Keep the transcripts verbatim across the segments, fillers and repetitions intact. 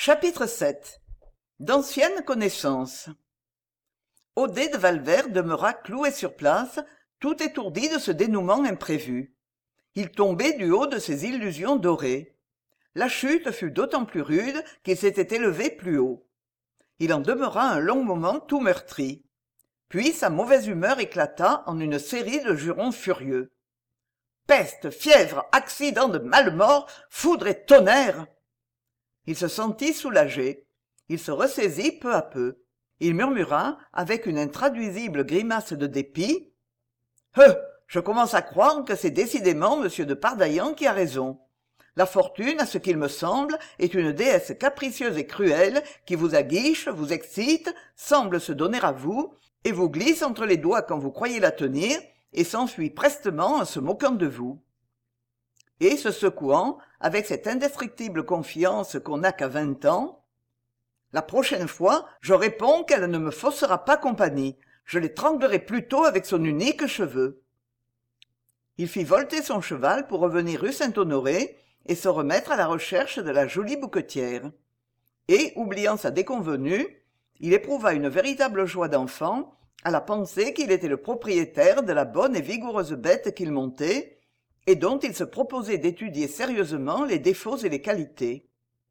Chapitre sept. D'anciennes connaissances. Odet de Valvert demeura cloué sur place, tout étourdi de ce dénouement imprévu. Il tombait du haut de ses illusions dorées. La chute fut d'autant plus rude qu'il s'était élevé plus haut. Il en demeura un long moment tout meurtri. Puis sa mauvaise humeur éclata en une série de jurons furieux. Peste, fièvre, accident de malmort, foudre et tonnerre! Il se sentit soulagé. Il se ressaisit peu à peu. Il murmura, avec une intraduisible grimace de dépit. « Heu, je commence à croire que c'est décidément monsieur de Pardaillan qui a raison. La fortune, à ce qu'il me semble, est une déesse capricieuse et cruelle qui vous aguiche, vous excite, semble se donner à vous, et vous glisse entre les doigts quand vous croyez la tenir, et s'enfuit prestement en se moquant de vous. » Et se secouant, avec cette indestructible confiance qu'on n'a qu'à vingt ans, « La prochaine fois, je réponds qu'elle ne me faussera pas compagnie. Je l'étranglerai plutôt avec son unique cheveu. » Il fit volter son cheval pour revenir rue Saint-Honoré et se remettre à la recherche de la jolie bouquetière. Et, oubliant sa déconvenue, il éprouva une véritable joie d'enfant à la pensée qu'il était le propriétaire de la bonne et vigoureuse bête qu'il montait, et dont il se proposait d'étudier sérieusement les défauts et les qualités.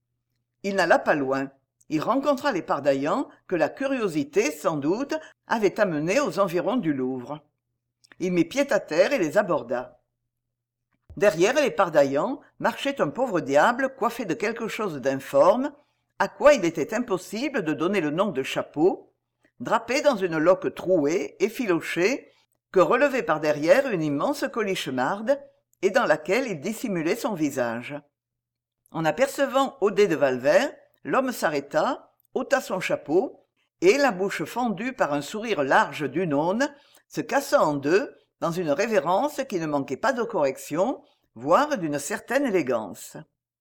Il n'alla pas loin. Il rencontra les Pardaillan que la curiosité, sans doute, avait amenés aux environs du Louvre. Il mit pied à terre et les aborda. Derrière les Pardaillan marchait un pauvre diable coiffé de quelque chose d'informe, à quoi il était impossible de donner le nom de chapeau, drapé dans une loque trouée, effilochée, que relevait par derrière une immense colichemarde, et dans laquelle il dissimulait son visage. En apercevant Odet de Valvert, l'homme s'arrêta, ôta son chapeau, et, la bouche fendue par un sourire large d'une aune, se cassa en deux, dans une révérence qui ne manquait pas de correction, voire d'une certaine élégance.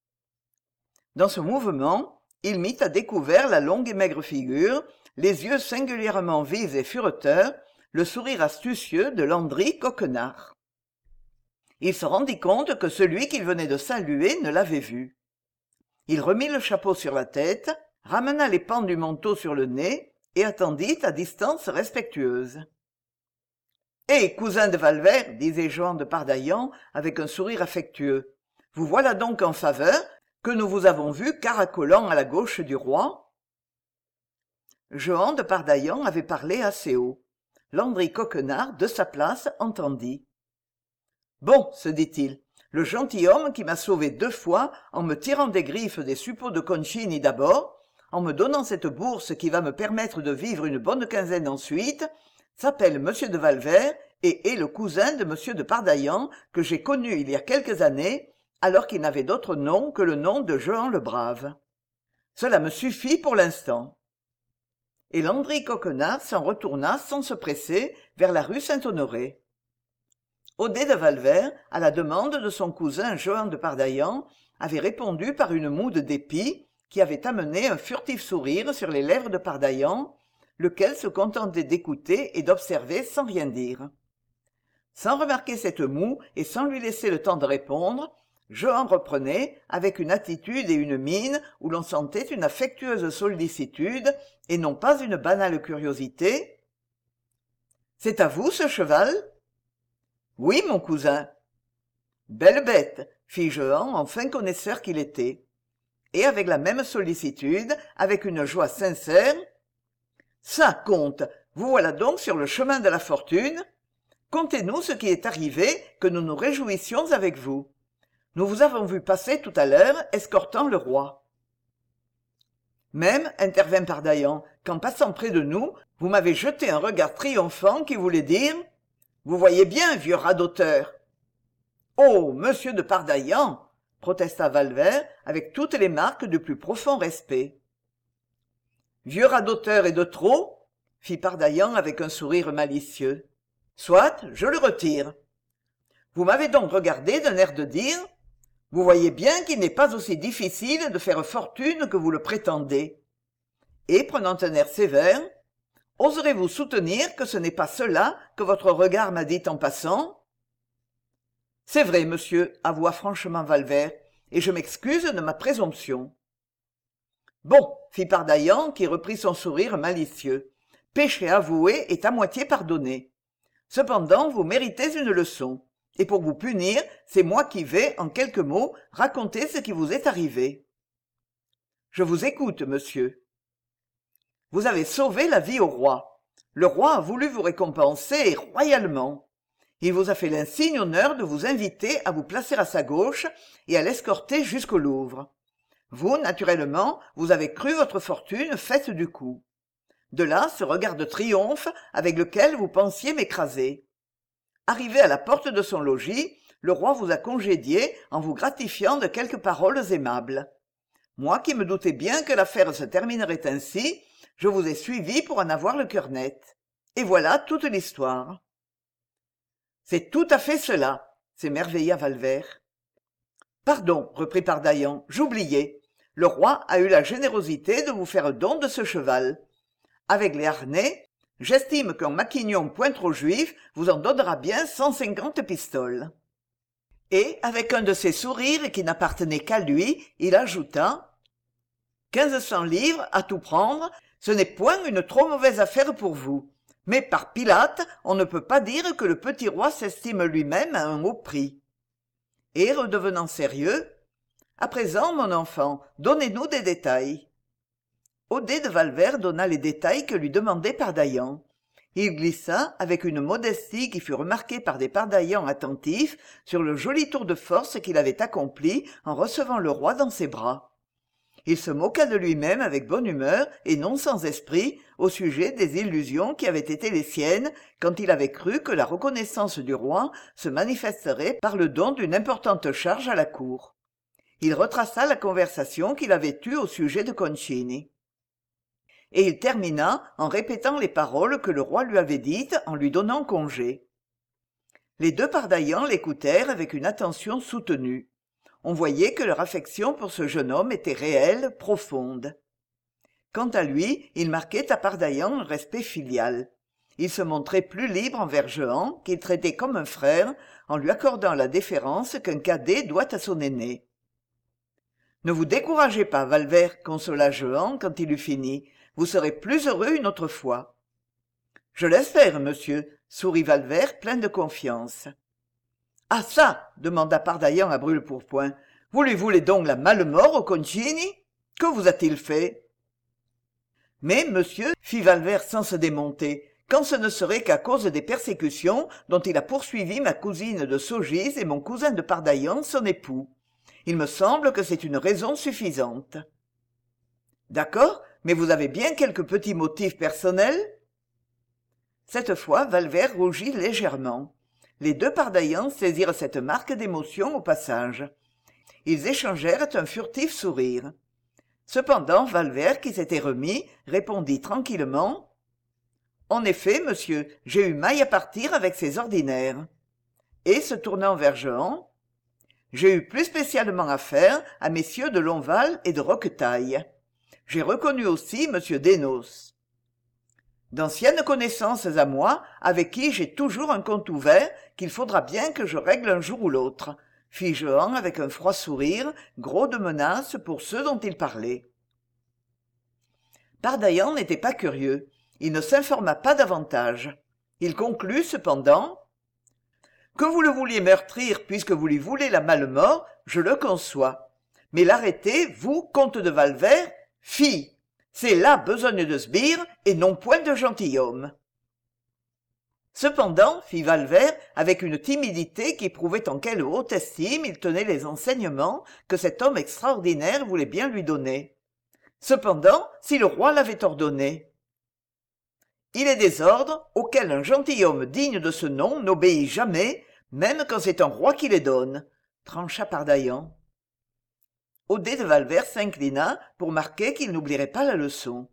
Dans ce mouvement, il mit à découvert la longue et maigre figure, les yeux singulièrement vifs et fureteurs, le sourire astucieux de Landry Coquenard. Il se rendit compte que celui qu'il venait de saluer ne l'avait vu. Il remit le chapeau sur la tête, ramena les pans du manteau sur le nez et attendit à distance respectueuse. « Eh, cousin de Valvert, disait Jehan de Pardaillan avec un sourire affectueux, vous voilà donc en faveur, que nous vous avons vu caracolant à la gauche du roi. » Jehan de Pardaillan avait parlé assez haut. Landry Coquenard, de sa place, entendit. « Bon, se dit-il, le gentilhomme qui m'a sauvé deux fois en me tirant des griffes des suppôts de Concini d'abord, en me donnant cette bourse qui va me permettre de vivre une bonne quinzaine ensuite, s'appelle monsieur de Valvert et est le cousin de monsieur de Pardaillan que j'ai connu il y a quelques années, alors qu'il n'avait d'autre nom que le nom de Jehan le Brave. Cela me suffit pour l'instant. » Et Landry Coquenard s'en retourna sans se presser vers la rue Saint-Honoré. Odet de Valvert, à la demande de son cousin Jehan de Pardaillan, avait répondu par une moue de dépit qui avait amené un furtif sourire sur les lèvres de Pardaillan, lequel se contentait d'écouter et d'observer sans rien dire. Sans remarquer cette moue et sans lui laisser le temps de répondre, Jehan reprenait, avec une attitude et une mine où l'on sentait une affectueuse sollicitude et non pas une banale curiosité. « C'est à vous ce cheval ?»« Oui, mon cousin. »« Belle bête, » fit Jehan en fin connaisseur qu'il était. Et avec la même sollicitude, avec une joie sincère, « Ça, comte, vous voilà donc sur le chemin de la fortune. Contez-nous ce qui est arrivé, que nous nous réjouissions avec vous. Nous vous avons vu passer tout à l'heure, escortant le roi. » Même, intervint Pardaillan, qu'en passant près de nous, vous m'avez jeté un regard triomphant qui voulait dire « Vous voyez bien, vieux radoteur !»« Oh, monsieur de Pardaillan !» protesta Valvert avec toutes les marques du plus profond respect. « Vieux radoteur et de trop ?» fit Pardaillan avec un sourire malicieux. « Soit, je le retire. Vous m'avez donc regardé d'un air de dire « Vous voyez bien qu'il n'est pas aussi difficile de faire fortune que vous le prétendez. » Et, prenant un air sévère, « Oserez-vous soutenir que ce n'est pas cela que votre regard m'a dit en passant ?»« C'est vrai, monsieur, avoua franchement Valvert, et je m'excuse de ma présomption. » Bon, fit Pardaillan, qui reprit son sourire malicieux. Péché avoué est à moitié pardonné. Cependant, vous méritez une leçon. Et pour vous punir, c'est moi qui vais, en quelques mots, raconter ce qui vous est arrivé. Je vous écoute, monsieur. Vous avez sauvé la vie au roi. Le roi a voulu vous récompenser royalement. Il vous a fait l'insigne honneur de vous inviter à vous placer à sa gauche et à l'escorter jusqu'au Louvre. Vous, naturellement, vous avez cru votre fortune faite du coup. De là, ce regard de triomphe avec lequel vous pensiez m'écraser. Arrivé à la porte de son logis, le roi vous a congédié en vous gratifiant de quelques paroles aimables. Moi qui me doutais bien que l'affaire se terminerait ainsi, je vous ai suivi pour en avoir le cœur net. Et voilà toute l'histoire. C'est tout à fait cela, s'émerveilla Valvert. Pardon, reprit Pardaillan, j'oubliais. Le roi a eu la générosité de vous faire don de ce cheval. Avec les harnais, j'estime qu'un maquignon point trop juif vous en donnera bien cent cinquante pistoles. Et, avec un de ces sourires qui n'appartenaient qu'à lui, il ajouta « Quinze cents livres, à tout prendre, ce n'est point une trop mauvaise affaire pour vous. Mais par Pilate, on ne peut pas dire que le petit roi s'estime lui-même à un haut prix. » Et, redevenant sérieux, « À présent, mon enfant, donnez-nous des détails. » Odet de Valvert donna les détails que lui demandait Pardaillan. Il glissa, avec une modestie qui fut remarquée par des Pardaillans attentifs, sur le joli tour de force qu'il avait accompli en recevant le roi dans ses bras. Il se moqua de lui-même avec bonne humeur et non sans esprit au sujet des illusions qui avaient été les siennes quand il avait cru que la reconnaissance du roi se manifesterait par le don d'une importante charge à la cour. Il retraça la conversation qu'il avait eue au sujet de Concini. Et il termina en répétant les paroles que le roi lui avait dites en lui donnant congé. Les deux Pardaillans l'écoutèrent avec une attention soutenue. On voyait que leur affection pour ce jeune homme était réelle, profonde. Quant à lui, il marquait à Pardaillan un respect filial. Il se montrait plus libre envers Jehan, qu'il traitait comme un frère, en lui accordant la déférence qu'un cadet doit à son aîné. « Ne vous découragez pas, Valvert, consola Jehan quand il eut fini. Vous serez plus heureux une autre fois. »« Je l'espère, monsieur, » sourit Valvert, plein de confiance. « Ah ça !» demanda Pardaillan à brûle-pourpoint. « Vous lui voulez donc la malle-mort au Concini ? Que vous a-t-il fait ?»« Mais, monsieur, fit Valvert sans se démonter, quand ce ne serait qu'à cause des persécutions dont il a poursuivi ma cousine de Saugis et mon cousin de Pardaillan, son époux. Il me semble que c'est une raison suffisante. »« D'accord, mais vous avez bien quelques petits motifs personnels ?» Cette fois, Valvert rougit légèrement. Les deux Pardaillans saisirent cette marque d'émotion au passage. Ils échangèrent un furtif sourire. Cependant, Valvert, qui s'était remis, répondit tranquillement « En effet, monsieur, j'ai eu maille à partir avec ces ordinaires. » Et, se tournant vers Jehan, « J'ai eu plus spécialement affaire à messieurs de Lonval et de Roquetaille. J'ai reconnu aussi monsieur Dénos. D'anciennes connaissances à moi, avec qui j'ai toujours un compte ouvert, qu'il faudra bien que je règle un jour ou l'autre, » fit Jehan avec un froid sourire, gros de menace pour ceux dont il parlait. Pardaillan n'était pas curieux. Il ne s'informa pas davantage. Il conclut cependant « Que vous le vouliez meurtrir puisque vous lui voulez la malle-mort, je le conçois. Mais l'arrêter, vous, comte de Valvert, fi, c'est là besogne de sbire et non point de gentilhomme. » Cependant, fit Valvert, avec une timidité qui prouvait en quelle haute estime il tenait les enseignements que cet homme extraordinaire voulait bien lui donner. Cependant, si le roi l'avait ordonné. Il est des ordres auxquels un gentilhomme digne de ce nom n'obéit jamais, même quand c'est un roi qui les donne, trancha Pardaillan. Odet de Valvert s'inclina pour marquer qu'il n'oublierait pas la leçon.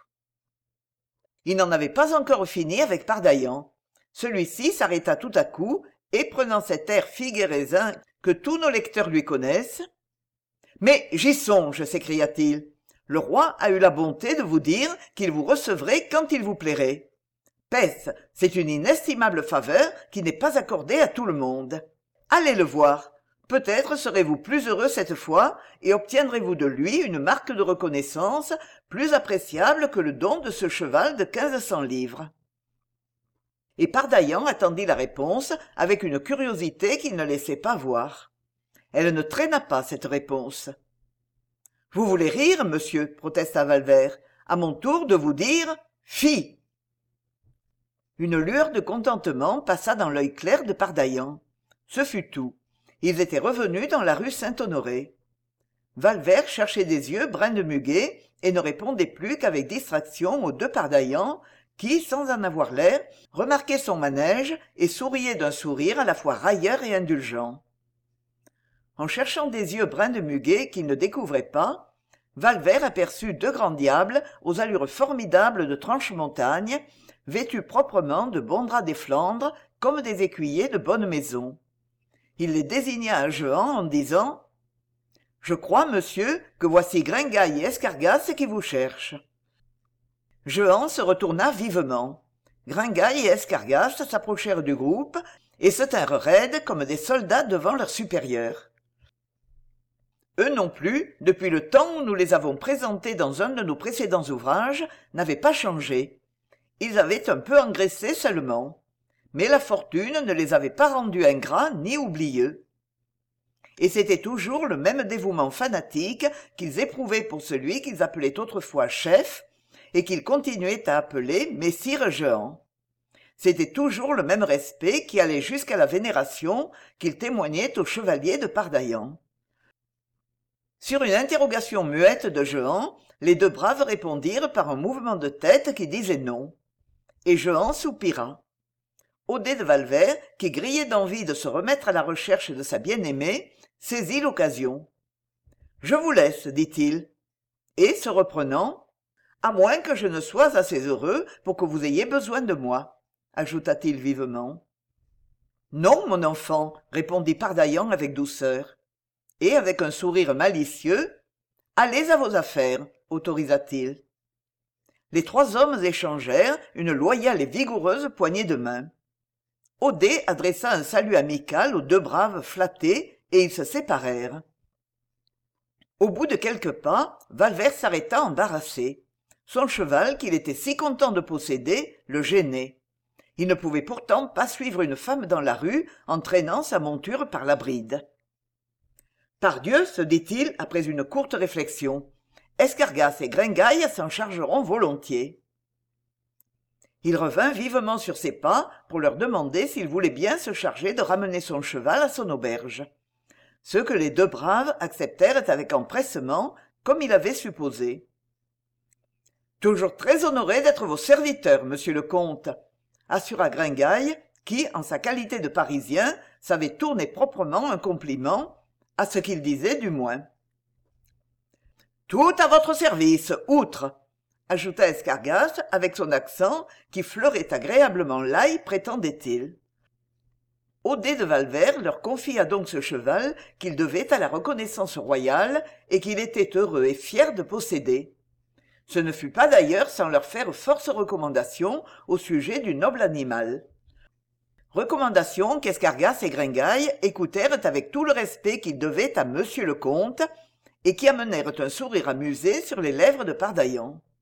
Il n'en avait pas encore fini avec Pardaillan. Celui-ci s'arrêta tout à coup et, prenant cet air figue et raisin que tous nos lecteurs lui connaissent, « Mais j'y songe, s'écria-t-il. Le roi a eu la bonté de vous dire qu'il vous recevrait quand il vous plairait. Peste, c'est une inestimable faveur qui n'est pas accordée à tout le monde. Allez le voir. Peut-être serez-vous plus heureux cette fois et obtiendrez-vous de lui une marque de reconnaissance plus appréciable que le don de ce cheval de quinze cents livres. Et Pardaillan attendit la réponse avec une curiosité qu'il ne laissait pas voir. Elle ne traîna pas, cette réponse. « Vous voulez rire, monsieur, protesta Valvert. À mon tour de vous dire « fi !» Une lueur de contentement passa dans l'œil clair de Pardaillan. Ce fut tout. Ils étaient revenus dans la rue Saint-Honoré. Valvert cherchait des yeux brun de muguet et ne répondait plus qu'avec distraction aux deux Pardaillan qui, sans en avoir l'air, remarquaient son manège et souriaient d'un sourire à la fois railleur et indulgent. En cherchant des yeux bruns de muguet qu'il ne découvrait pas, Valvert aperçut deux grands diables aux allures formidables de tranche-montagne, vêtus proprement de bons draps des Flandres comme des écuyers de bonne maison. Il les désigna à Jehan en disant « Je crois, monsieur, que voici Gringaille et Escargasse qui vous cherchent. » Jehan se retourna vivement. Gringaille et Escargasse s'approchèrent du groupe et se tinrent raides comme des soldats devant leur supérieur. Eux non plus, depuis le temps où nous les avons présentés dans un de nos précédents ouvrages, n'avaient pas changé. Ils avaient un peu engraissé seulement. Mais la fortune ne les avait pas rendus ingrats ni oublieux. Et c'était toujours le même dévouement fanatique qu'ils éprouvaient pour celui qu'ils appelaient autrefois chef, et qu'ils continuaient à appeler Messire Jehan. C'était toujours le même respect qui allait jusqu'à la vénération qu'ils témoignaient au chevalier de Pardaillan. Sur une interrogation muette de Jehan, les deux braves répondirent par un mouvement de tête qui disait non. Et Jehan soupira. Odet de Valvert, qui grillait d'envie de se remettre à la recherche de sa bien-aimée, saisit l'occasion. « Je vous laisse, dit-il. Et, se reprenant, « à moins que je ne sois assez heureux pour que vous ayez besoin de moi, » ajouta-t-il vivement. « Non, mon enfant, répondit Pardaillan avec douceur. Et, avec un sourire malicieux, « allez à vos affaires, autorisa-t-il. » Les trois hommes échangèrent une loyale et vigoureuse poignée de main. Odet adressa un salut amical aux deux braves flattés et ils se séparèrent. Au bout de quelques pas, Valvert s'arrêta embarrassé. Son cheval, qu'il était si content de posséder, le gênait. Il ne pouvait pourtant pas suivre une femme dans la rue en traînant sa monture par la bride. « Pardieu, se dit-il après une courte réflexion, Escargasse et Gringaille s'en chargeront volontiers. » Il revint vivement sur ses pas pour leur demander s'ils voulaient bien se charger de ramener son cheval à son auberge. Ce que les deux braves acceptèrent avec empressement, comme il avait supposé. « Toujours très honoré d'être vos serviteurs, monsieur le comte, » assura Gringaille, qui, en sa qualité de Parisien, savait tourner proprement un compliment, à ce qu'il disait du moins. « Tout à votre service, outre !» ajouta Escargasse avec son accent qui fleurait agréablement l'ail, prétendait-il. Odet de Valvert leur confia donc ce cheval qu'il devait à la reconnaissance royale et qu'il était heureux et fier de posséder. Ce ne fut pas d'ailleurs sans leur faire force recommandations au sujet du noble animal. Recommandations qu'Escargasse et Gringaille écoutèrent avec tout le respect qu'ils devaient à monsieur le comte et qui amenèrent un sourire amusé sur les lèvres de Pardaillan.